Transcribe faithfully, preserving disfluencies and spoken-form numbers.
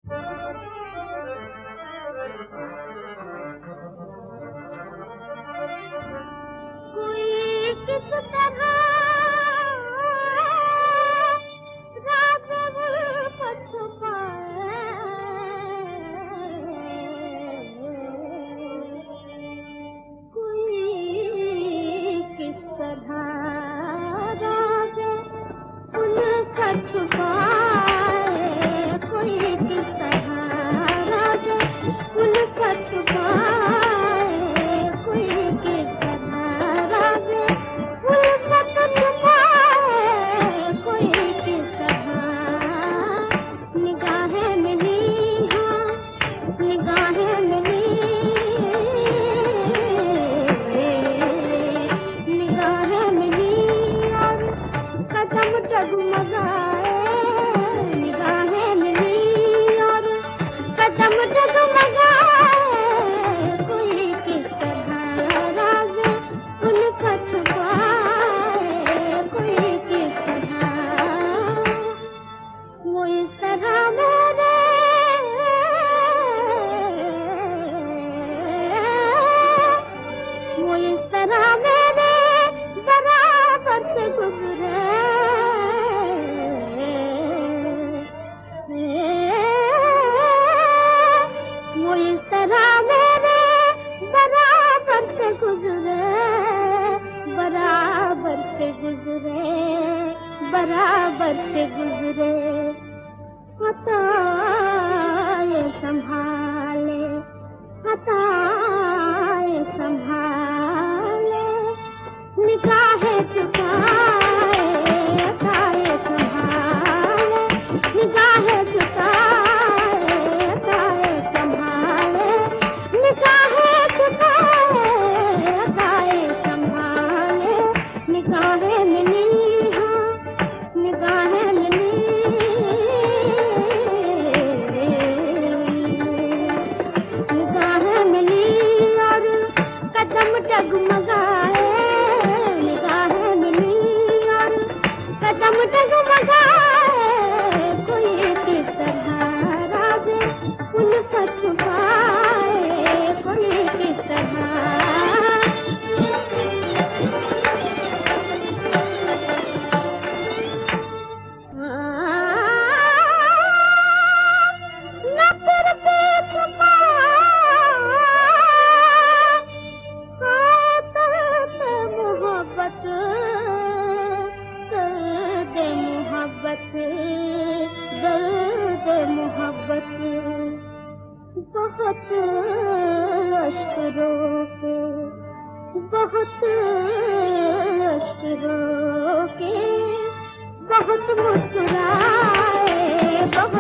कोई किस तरह राज वो छुपाए, कोई किस तरह राज उनका छुपाए, कोई किस तरह राज उनका छुपाए, कोई किस तरह राज उनका छुपाए, कोई किस तरह निगाहें मिली, हाँ निगाहें मिली, निगाहें मिली और कदम डगमगाए, निगाहें मिली और कदम डगमगाए, कोई किस तरह राज उनका छुपाए, कोई किस तरह वो इस तरह मेरे वो इस तरह मेरे बराबर से गुजरे, वो इस तरह मेरे बराबर से गुजरे, बराबर से गुजरे, बराबर से गुजरे, हताए संभाले, हताए संभाले, निगाहें झुकाए, हताए संभाले, निगाहें झुकाए, हताए संभाले, निगाहें झुकाए, हताए संभाले, निगाहें मिली, हाँ निगाहें मिली, निगाहें मिली और कदम डगमगाए, निगाहें मिली और कदम डगमगाए, कोई किस तरह राज उनका छुपाए, कोई किस तरह न फिर भी छुपा दर्द मोहब्बत, दर्द मोहब्बत, दर्द मोहब्बत, बहुत अश्क रोके, बहुत अश्क रोके, बहुत मुस्कुराए, बहुत